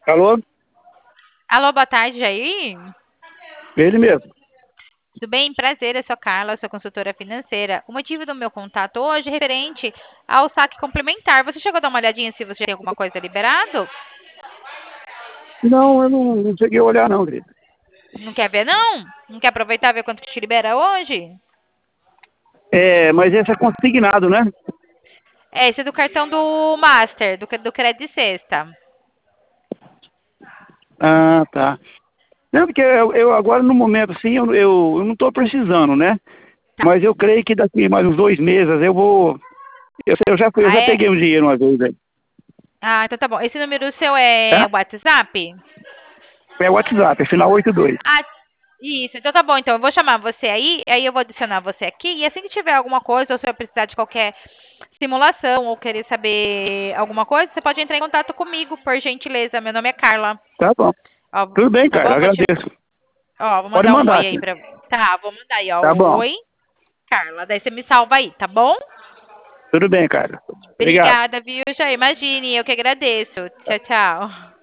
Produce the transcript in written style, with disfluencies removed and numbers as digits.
Alô? Alô, boa tarde, Jair. Ele mesmo. Tudo bem? Prazer, eu sou Carla, sou consultora financeira. O motivo do meu contato hoje é referente ao saque complementar. Você chegou a dar uma olhadinha se você tem alguma coisa liberado? Não, eu não cheguei a olhar não, querido. Não quer ver, não? Não quer aproveitar e ver quanto que te libera hoje? É, mas esse é consignado, né? É, esse é do cartão do Master, do crédito de sexta. Ah, tá. Não, porque eu agora, no momento, assim, eu não estou precisando, né? Tá. Mas eu creio que daqui mais uns 2 meses eu vou... Eu Ah, já é? peguei um dinheiro uma vez aí, Ah, então tá bom. Esse número seu é tá? WhatsApp? É o WhatsApp, é final 82. Ah, isso. Então tá bom. Então eu vou chamar você aí eu vou adicionar você aqui. E assim que tiver alguma coisa, ou se eu precisar de qualquer simulação ou querer saber alguma coisa, você pode entrar em contato comigo, por gentileza. Meu nome é Carla. Tá bom. Ó, Tudo bem, tá cara, bom? agradeço. Vou Pode mandar um oi mandar, aí sim. pra. Tá, vou mandar aí, ó. Tá bom. Oi, Carla. Daí você me salva aí, tá bom? Tudo bem, cara. Obrigado. Obrigada, viu, já imagine. Eu que agradeço. Tchau, tchau.